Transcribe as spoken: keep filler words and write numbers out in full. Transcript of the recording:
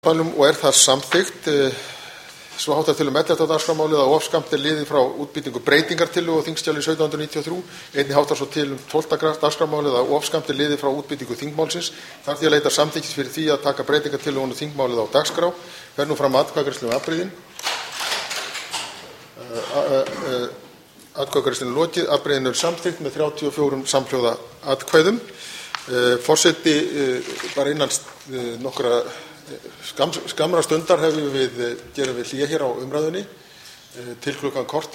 mótmælum og er það samþykkt. Svo háttar til um ellefta dagskrármálið að of skammt er liðið frá útbýtingu breytingartillögu á þingskjali sautján hundruð níutíu og þrjú. Einnig háttar svo til um tólfta dagskrármálið að of skammt er liðið frá útbýtingu þingmálsins. Þarf því að leita samþykkis fyrir því að taka breytingartillöguna og þingmálið á dagskrá. Fer nú fram atkvæðagreiðsla um afbrigðin. Atkvæðagreiðslunni er lokið. Afbrigðin eru samþykkt með þrjátíu og fjórum samhljóða atkvæðum. Forseti, bara innan nokkra skammra stundar hefum við gerum við hlé hér á umræðunni til klukkan korter